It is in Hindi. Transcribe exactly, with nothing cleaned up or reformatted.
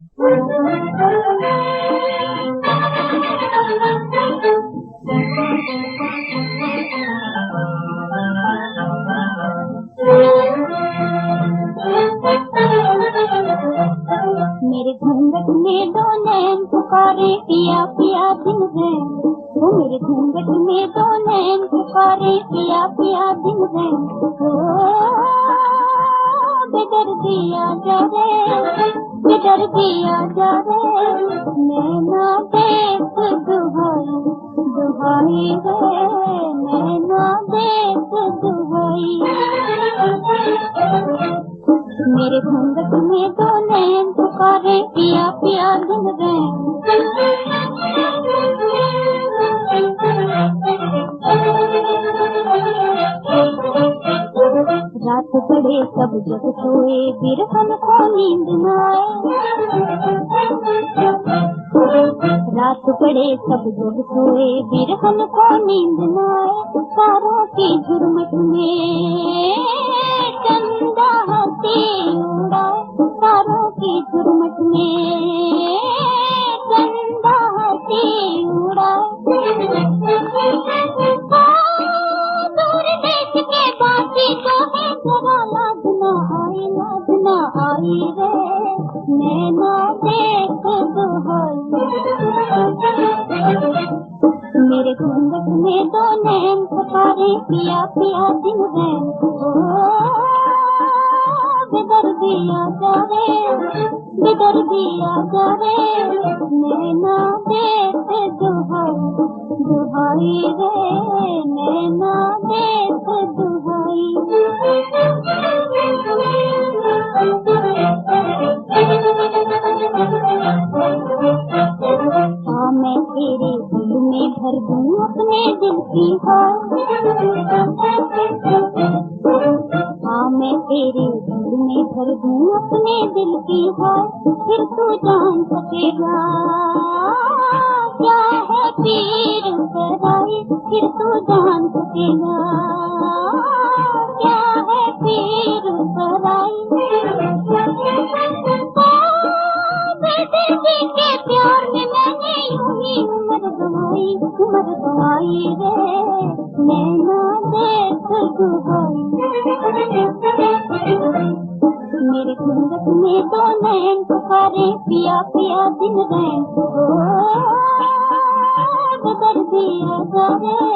मेरे घूंघट में दो नैन पुकारे पिया पिया दिन है, वो मेरे घूंघट में दो नैन पुकारे पिया पिया दिन है। बेदर्दिया जा रे, बेदर्दिया जा रे, नैना देख दुहाई दुहाई रे, नैना देख दुहाई। मेरे घूंघट में दो नैन पुकारे पिया पिया दिन रैन। रात पड़े सब जग सोए, बिरहन को नींद न आए। रात पड़े सब जग सोए, बिरहन को नींद न आए। तारों की झुरमुट में चंदा हंसी उड़ाए, तारों की झुरमुट में चंदा हंसी उड़ाए। दूर देश के बाकी को है जरा लाज न आई, लाज न आई रे, नैना देख दुहाई। मेरे घूंघट में दो नैन पुकारे पिया पिया दिन रैन। बेदर्दिया जा रे, बेदर्दिया जा रे, नैना देख दुहाई दुहाई रे, नैना देख दुहाई। हाँ मैं तेरे दिल में भर दूं अपने दिल की हार। हाँ मैं तेरे दिल में भर दूं अपने दिल की हार। फिर तू जान सकेगा क्या है पीर पराई, फिर तू जान सकेगा क्या है पीर पराई। बेटे के प्यार में मैंने यूं ही उम्र गंवाई, उम्र गंवाई रे, नैना देख दुहाई। मेरे घूंघट में दो नैन पुकारे पिया पिया दिन रैन। बेदर्दिया जा रे,